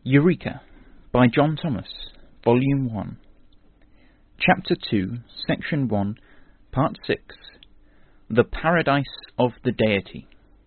Eureka by John Thomas, Volume 1, Chapter 2, Section 1, Part 6, The Paradise of the Deity.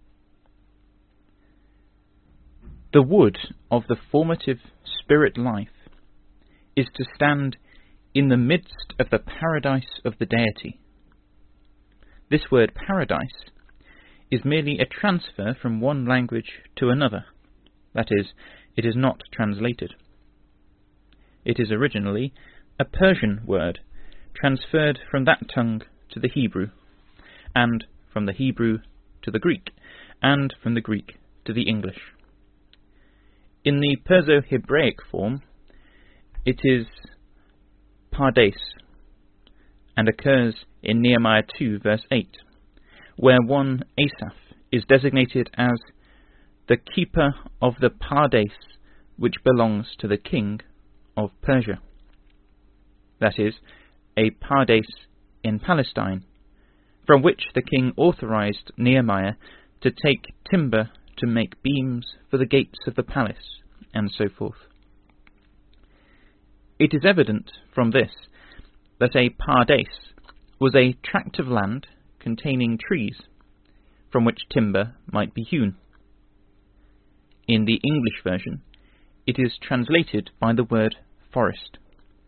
The wood of the formative spirit life is to stand in the midst of the paradise of the Deity. This word paradise is merely a transfer from one language to another. That is, it is not translated. It is originally a Persian word, transferred from that tongue to the Hebrew, and from the Hebrew to the Greek, and from the Greek to the English. In the Perso-Hebraic form, it is Pardes, and occurs in Nehemiah 2, verse 8, where one Asaph is designated as the keeper of the Pardes which belongs to the king of Persia. That is, a Pardes in Palestine, from which the king authorized Nehemiah to take timber to make beams for the gates of the palace, and so forth. It is evident from this that a Pardes was a tract of land containing trees, from which timber might be hewn. In the English version, it is translated by the word forest.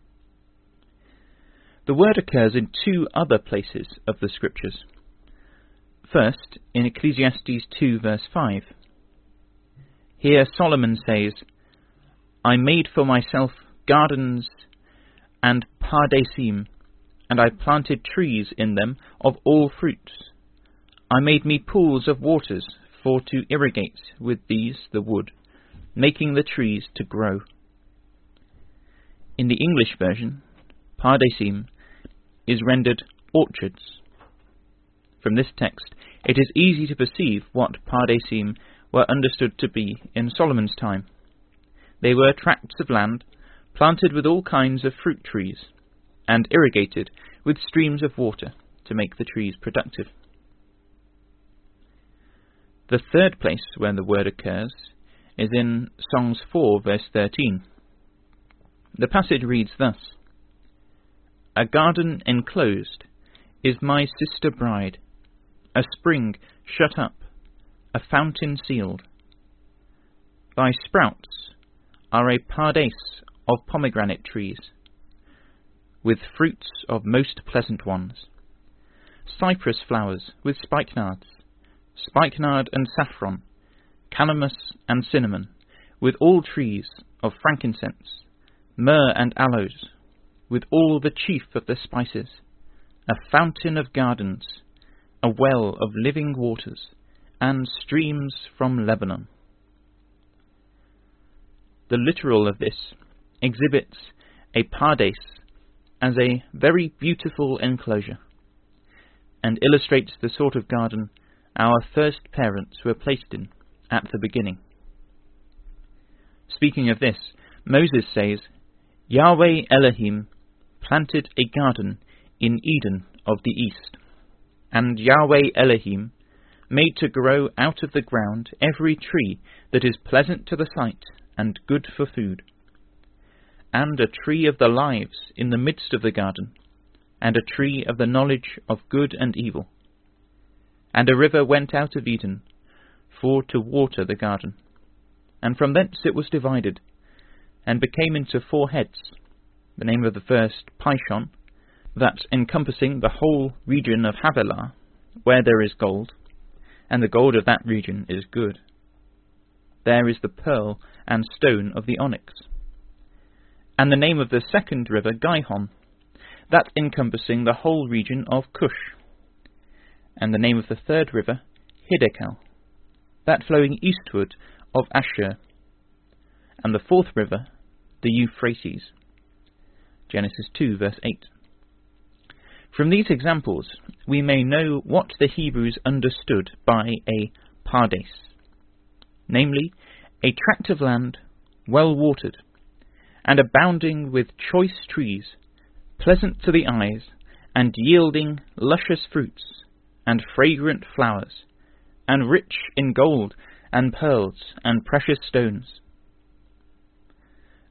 The word occurs in two other places of the Scriptures. First, in Ecclesiastes 2, verse 5. Here Solomon says, I made for myself gardens and pardesim, and I planted trees in them of all fruits. I made me pools of waters for to irrigate with these the wood, making the trees to grow. In the English version, pardesim is rendered orchards. From this text, it is easy to perceive what pardesim were understood to be in Solomon's time. They were tracts of land planted with all kinds of fruit trees, and irrigated with streams of water to make the trees productive. The third place where the word occurs is in Songs 4, verse 13. The passage reads thus, A garden enclosed is my sister bride, a spring shut up, a fountain sealed. Thy sprouts are a pardes of pomegranate trees, with fruits of most pleasant ones, cypress flowers with spikenards, spikenard and saffron, calamus and cinnamon, with all trees of frankincense, myrrh and aloes, with all the chief of the spices, a fountain of gardens, a well of living waters, and streams from Lebanon. The literal of this exhibits a pardes as a very beautiful enclosure, and illustrates the sort of garden our first parents were placed in at the beginning. Speaking of this, Moses says, Yahweh Elohim planted a garden in Eden of the east, and Yahweh Elohim made to grow out of the ground every tree that is pleasant to the sight and good for food, and a tree of the lives in the midst of the garden, and a tree of the knowledge of good and evil. And a river went out of Eden for to water the garden, and from thence it was divided, and became into 4 heads. The name of the first Pishon, that encompassing the whole region of Havilah, where there is gold, and the gold of that region is good. There is the pearl and stone of the onyx. And the name of the second river Gihon, that encompassing the whole region of Cush. And the name of the third river Hiddekel, that flowing eastward of Ashur. And the fourth river, the Euphrates. Genesis 2, verse 8. From these examples, we may know what the Hebrews understood by a pardes, namely, a tract of land well watered, and abounding with choice trees, pleasant to the eyes, and yielding luscious fruits, and fragrant flowers, and rich in gold, and pearls, and precious stones.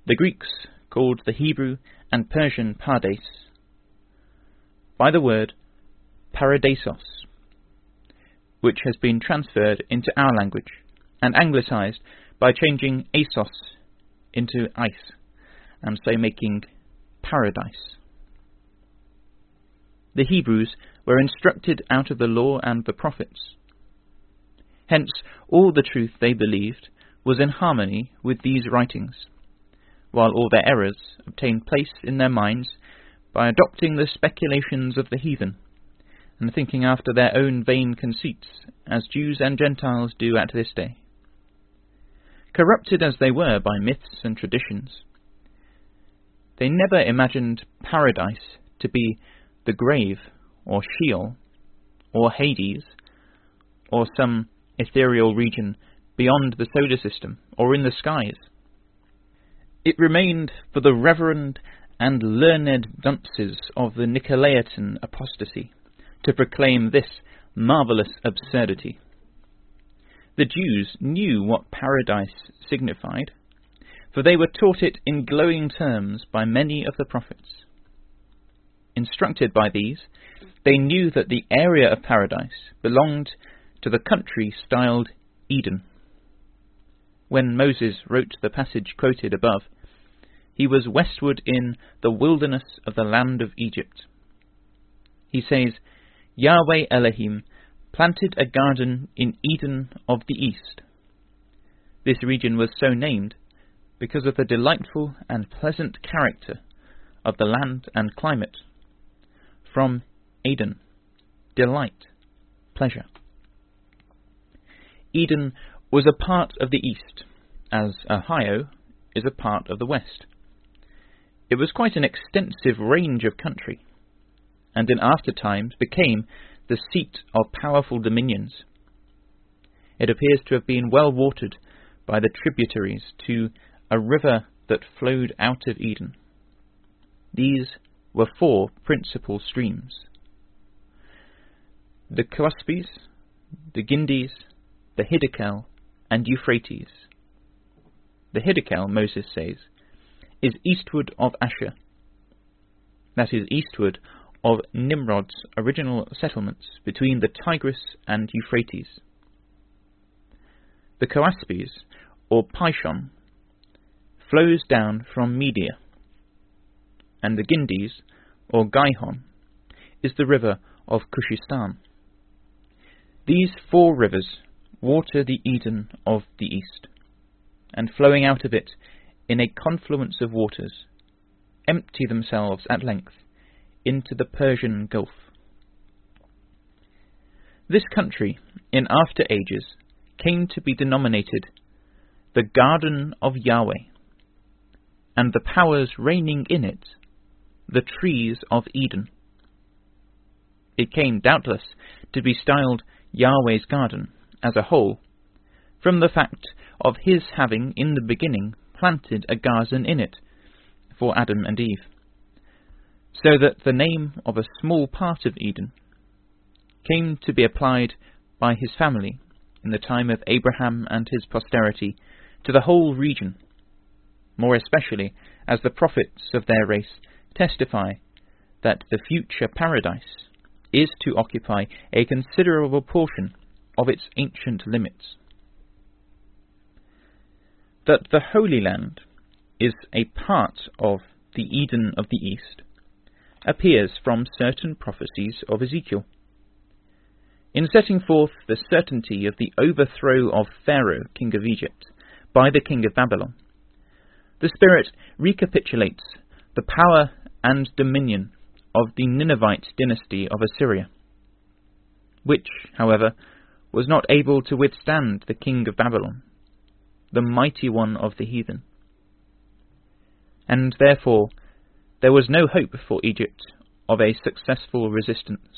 the Greeks called the Hebrew and Persian Pardes, by the word paradisos, which has been transferred into our language and anglicized by changing asos into ice, and so making paradise. The Hebrews were instructed out of the law and the prophets. Hence, all the truth they believed was in harmony with these writings, while all their errors obtained place in their minds by adopting the speculations of the heathen, and thinking after their own vain conceits, as Jews and Gentiles do at this day. Corrupted as they were by myths and traditions, they never imagined paradise to be the grave, or Sheol, or Hades, or some ethereal region beyond the solar system, or in the skies. It remained for the reverend and learned dunces of the Nicolaitan apostasy to proclaim this marvellous absurdity. The Jews knew what paradise signified, for they were taught it in glowing terms by many of the prophets. Instructed by these, they knew that the area of paradise belonged to the country styled Eden. When Moses wrote the passage quoted above, he was westward in the wilderness of the land of Egypt. He says, Yahweh Elohim planted a garden in Eden of the east. This region was so named because of the delightful and pleasant character of the land and climate. From Eden, delight, pleasure. Eden was a part of the east, as Ohio is a part of the west. It was quite an extensive range of country, and in after times became the seat of powerful dominions. It appears to have been well watered by the tributaries to a river that flowed out of Eden. These were 4 principal streams: the Caspis, the Gindis, the Hiddekel, and Euphrates. The Hiddekel, Moses says, is eastward of Asher, that is, eastward of Nimrod's original settlements between the Tigris and Euphrates. The Caspis, or Pishon, flows down from Media, and the Gindis, or Gihon, is the river of Cushistan. These 4 rivers water the Eden of the east, and flowing out of it in a confluence of waters, empty themselves at length into the Persian Gulf. This country, in after ages, came to be denominated the Garden of Yahweh, and the powers reigning in it, the trees of Eden. It came, doubtless, to be styled Yahweh's garden as a whole, from the fact of his having in the beginning planted a garden in it for Adam and Eve, so that the name of a small part of Eden came to be applied by his family in the time of Abraham and his posterity to the whole region, more especially as the prophets of their race testify that the future paradise is to occupy a considerable portion of its ancient limits. That the Holy Land is a part of the Eden of the East appears from certain prophecies of Ezekiel. In setting forth the certainty of the overthrow of Pharaoh, king of Egypt, by the king of Babylon, the Spirit recapitulates the power and dominion of the Ninevite dynasty of Assyria, which, however, was not able to withstand the king of Babylon, the mighty one of the heathen. And therefore there was no hope for Egypt of a successful resistance.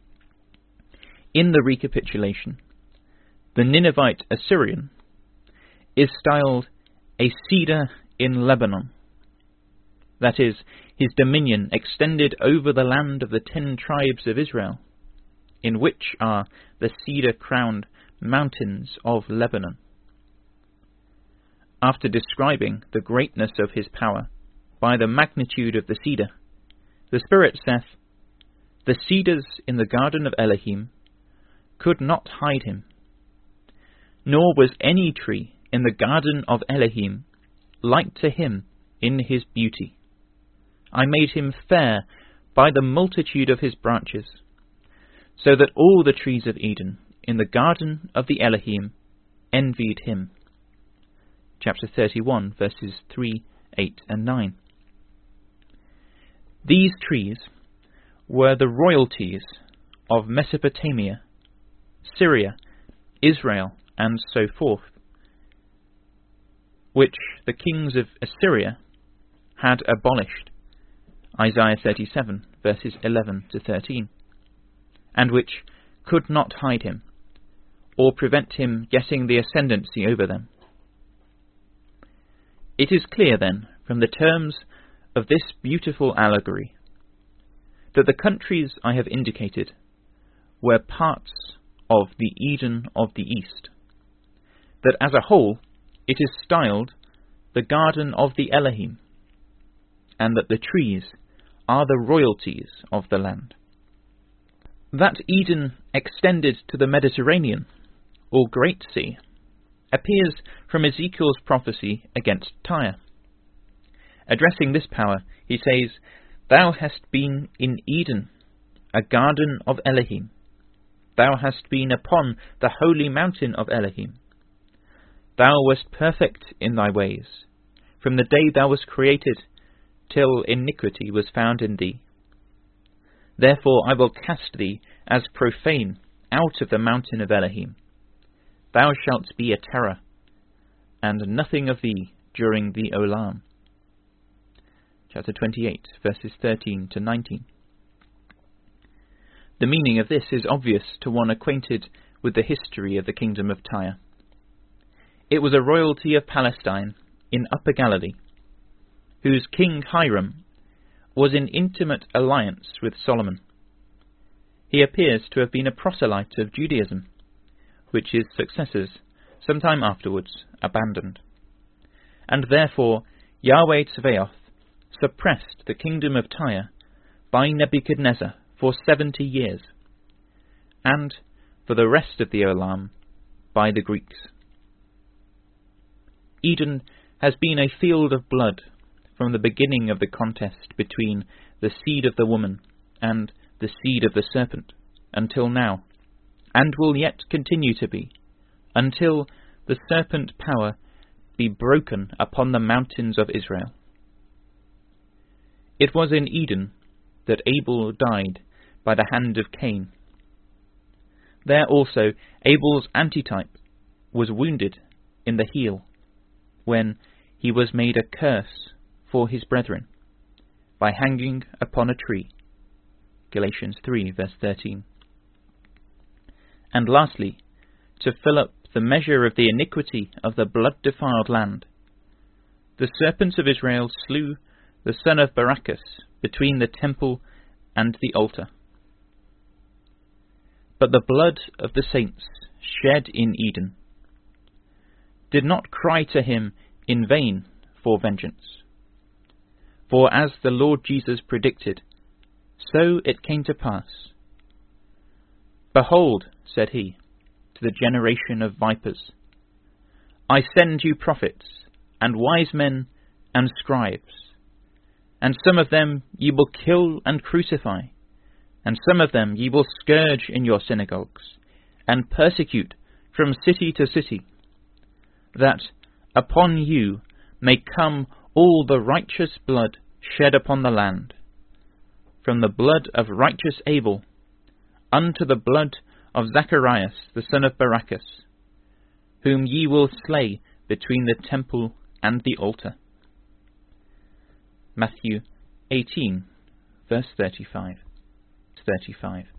In the recapitulation, the Ninevite Assyrian is styled a cedar in Lebanon. That is, his dominion extended over the land of the 10 tribes of Israel, in which are the cedar-crowned mountains of Lebanon. after describing the greatness of his power by the magnitude of the cedar, the Spirit saith, "The cedars in the garden of Elohim could not hide him, nor was any tree in the garden of Elohim like to him in his beauty. I made him fair by the multitude of his branches, so that all the trees of Eden in the garden of the Elohim envied him." Chapter 31, verses 3, 8 and 9. These trees were the royalties of Mesopotamia, Syria, Israel, and so forth, which the kings of Assyria had abolished, Isaiah 37, verses 11 to 13, and which could not hide him, or prevent him getting the ascendancy over them. It is clear, then, from the terms of this beautiful allegory, that the countries I have indicated were parts of the Eden of the East, that as a whole it is styled the Garden of the Elohim, and that the trees are the royalties of the land. That Eden extended to the Mediterranean, or Great Sea, appears from Ezekiel's prophecy against Tyre. Addressing this power, he says, "Thou hast been in Eden, a garden of Elohim. Thou hast been upon the holy mountain of Elohim. Thou wast perfect in thy ways, from the day thou wast created, till iniquity was found in thee. Therefore I will cast thee as profane out of the mountain of Elohim. Thou shalt be a terror, and nothing of thee during the Olam." Chapter 28, verses 13 to 19. The meaning of this is obvious to one acquainted with the history of the kingdom of Tyre. It was a royalty of Palestine in Upper Galilee, whose king Hiram was in intimate alliance with Solomon. He appears to have been a proselyte of Judaism, which his successors sometime afterwards abandoned. And therefore Yahweh Tzvaoth suppressed the kingdom of Tyre by Nebuchadnezzar for 70 years, and for the rest of the Olam by the Greeks. Eden has been a field of blood from the beginning of the contest between the seed of the woman and the seed of the serpent until now, and will yet continue to be, until the serpent power be broken upon the mountains of Israel. It was in Eden that Abel died by the hand of Cain. There also Abel's antitype was wounded in the heel, when he was made a curse for his brethren, by hanging upon a tree. Galatians 3, verse 13. And lastly, to fill up the measure of the iniquity of the blood-defiled land, the serpents of Israel slew the son of Barachas between the temple and the altar. But the blood of the saints shed in Eden did not cry to him in vain for vengeance. For as the Lord Jesus predicted, so it came to pass. "Behold," said he, to the generation of vipers, "I send you prophets, and wise men, and scribes, and some of them ye will kill and crucify, and some of them ye will scourge in your synagogues, and persecute from city to city, that upon you may come all the righteous blood shed upon the land, from the blood of righteous Abel unto the blood of Zacharias the son of Barachas, whom ye will slay between the temple and the altar." Matthew 18, verse 35.